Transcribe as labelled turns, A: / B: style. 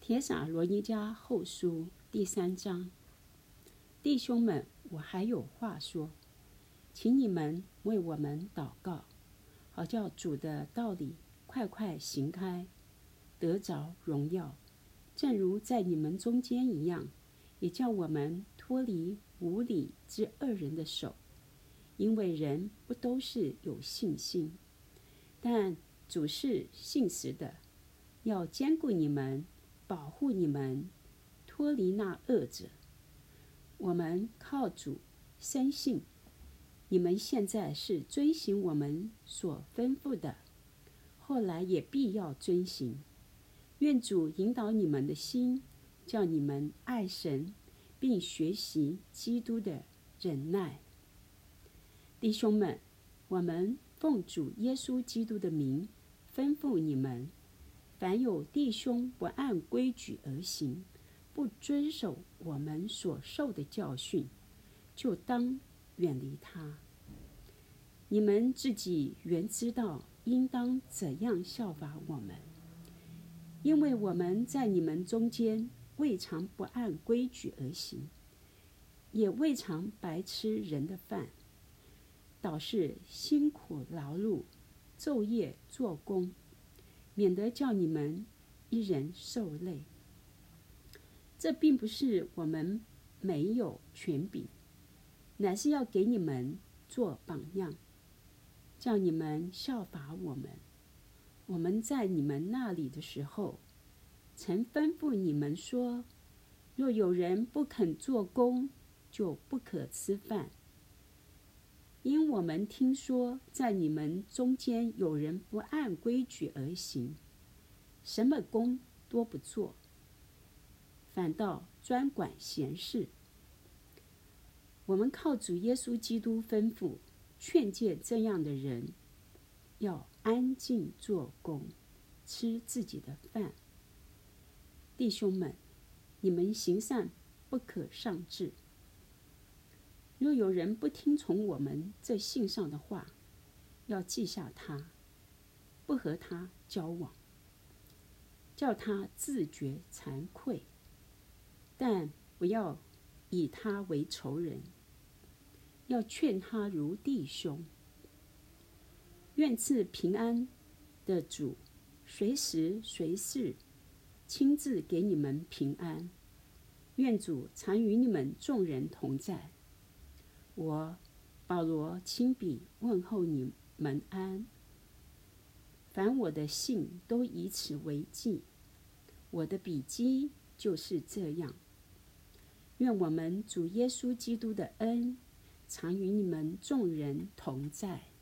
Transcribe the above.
A: 帖撒罗尼迦后书第3章，弟兄们，我还有话说，请你们为我们祷告，好叫主的道理快快行开，得着荣耀，正如在你们中间一样，也叫我们脱离无理之恶人的手。因为人不都是有信心，但主是信实的，要兼顾你们，保护你们，脱离那恶者。我们靠主深信，你们现在是遵行我们所吩咐的，后来也必要遵行。愿主引导你们的心，叫你们爱神，并学习基督的忍耐。弟兄们，我们奉主耶稣基督的名吩咐你们，凡有弟兄不按规矩而行，不遵守我们所受的教训，就当远离他。你们自己原知道应当怎样效法我们，因为我们在你们中间未尝不按规矩而行，也未尝白吃人的饭，倒是辛苦劳碌，昼夜做工，免得叫你们一人受累。这并不是我们没有权柄，乃是要给你们做榜样，叫你们效法我们。我们在你们那里的时候，曾吩咐你们说，若有人不肯做工，就不可吃饭。因我们听说，在你们中间有人不按规矩而行，什么工都不做，反倒专管闲事。我们靠主耶稣基督吩咐，劝诫这样的人，要安静做工，吃自己的饭。弟兄们，你们行善不可上志。若有人不听从我们这信上的话，要记下他，不和他交往，叫他自觉惭愧，但不要以他为仇人，要劝他如弟兄。愿赐平安的主，随时随事亲自给你们平安。愿主常与你们众人同在。我保罗亲笔问候你们安。凡我的信都以此为记，我的笔迹就是这样。愿我们主耶稣基督的恩常与你们众人同在。